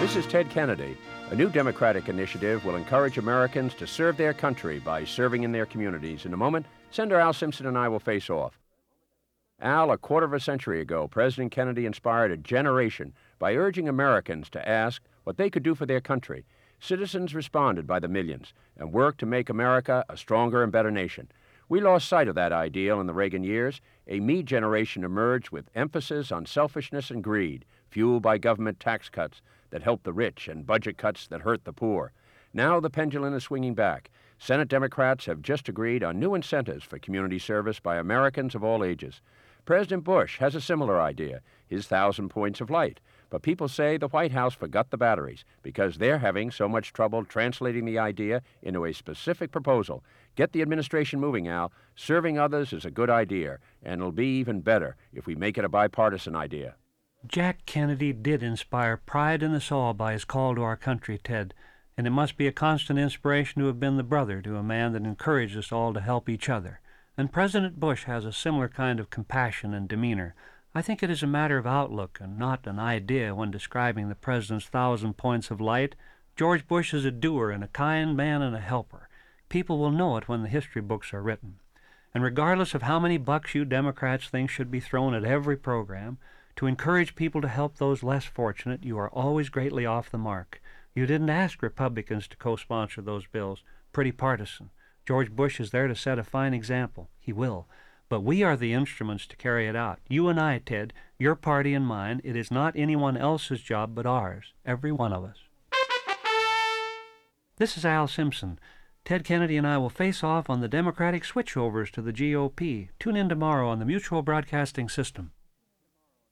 This is Ted Kennedy. A new Democratic initiative will encourage Americans to serve their country by serving in their communities. In a moment, Senator Al Simpson and I will face off. Al, a quarter of a century ago, President Kennedy inspired a generation by urging Americans to ask what they could do for their country. Citizens responded by the millions and worked to make America a stronger and better nation. We lost sight of that ideal in the Reagan years. A me generation emerged with emphasis on selfishness and greed, fueled by government tax cuts that help the rich and budget cuts that hurt the poor. Now the pendulum is swinging back. Senate Democrats have just agreed on new incentives for community service by Americans of all ages. President Bush has a similar idea, his 1,000 points of light. But people say the White House forgot the batteries because they're having so much trouble translating the idea into a specific proposal. Get the administration moving, Al. Serving others is a good idea, and it'll be even better if we make it a bipartisan idea. Jack Kennedy did inspire pride in us all by his call to our country, Ted, and it must be a constant inspiration to have been the brother to a man that encouraged us all to help each other. And President Bush has a similar kind of compassion and demeanor. I think it is a matter of outlook and not an idea when describing the president's 1,000 points of light. George Bush is a doer and a kind man and a helper. People will know it when the history books are written. And regardless of how many bucks you Democrats think should be thrown at every program, to encourage people to help those less fortunate, you are always greatly off the mark. You didn't ask Republicans to co-sponsor those bills. Pretty partisan. George Bush is there to set a fine example. He will. But we are the instruments to carry it out. You and I, Ted, your party and mine. It is not anyone else's job but ours, every one of us. This is Al Simpson. Ted Kennedy and I will face off on the Democratic switchovers to the GOP. Tune in tomorrow on the Mutual Broadcasting System.